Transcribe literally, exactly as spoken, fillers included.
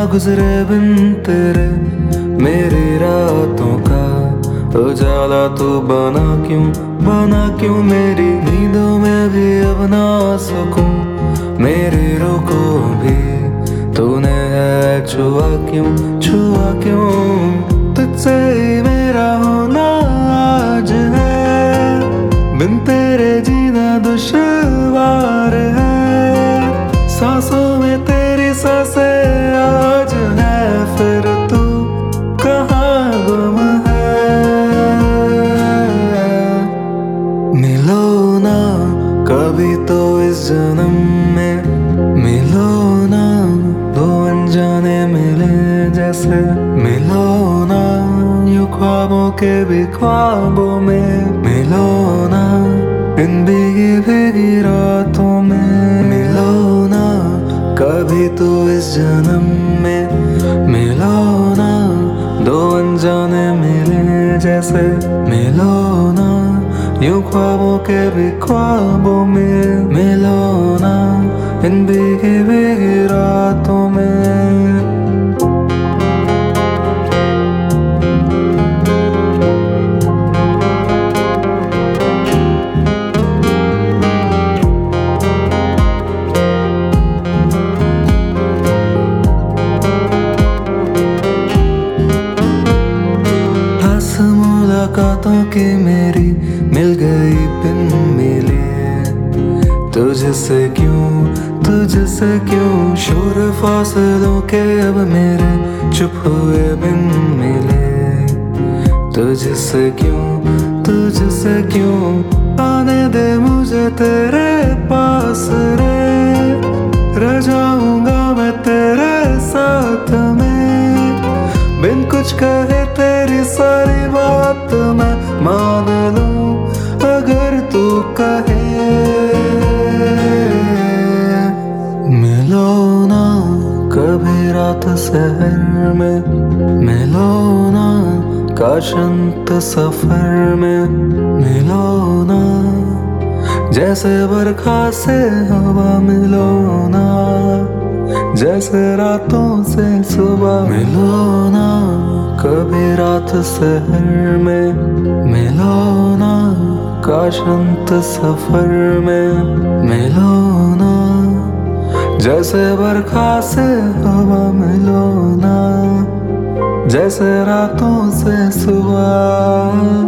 गुजरे बिन तेरे मेरी रातों का उजाला तू बना क्यों बना क्यों मेरी नींदों में भी अब ना सकूं मेरी रूह को भी तूने है छुआ क्यों छुआ क्यों तुझसे ही मेरा होना आज है बिन तेरे जीना दुश्वार है सांसों में तेरी सांसें आज है फिर तू कहाँ गुम है मिलो ना कभी तो इस जन्म में मिलो ना दो अनजाने मिले जैसे मिलो ना यूं ख्वाबों के भी ख्वाबों में मिलो ना इन भीगी भीगी रातों में मिलो ना कभी तो इस जन्म में मिलो ना दो अनजाने मिले जैसे मिलो ना यूं ख्वाबों के भी ख्वाबों में मिलो ना इन भीगी भीगी रातों में मुलाकातों की मेरी मिल गई बिन मिले तुझसे क्यों तुझसे क्यों शोर फासलों के अब मेरे चुप हुए बिन मिले तुझसे क्यों तुझसे क्यों आने दे मुझे तेरे पास रे रह जाऊंगा मैं तेरे साथ में बिन कुछ कहे तेरी सारी बात मैं मान लूं अगर तू कहे मिलो ना कभी रात शहर में मिलो ना काशंत सफर में मिलो ना जैसे बरखा से हवा मिलो ना जैसे रातों से सुबह मिलो ना कभी रात शहर में मिलो ना काशंत सफर में मिलो ना जैसे बरखा से हवा मिलो ना जैसे रातों से सुबह।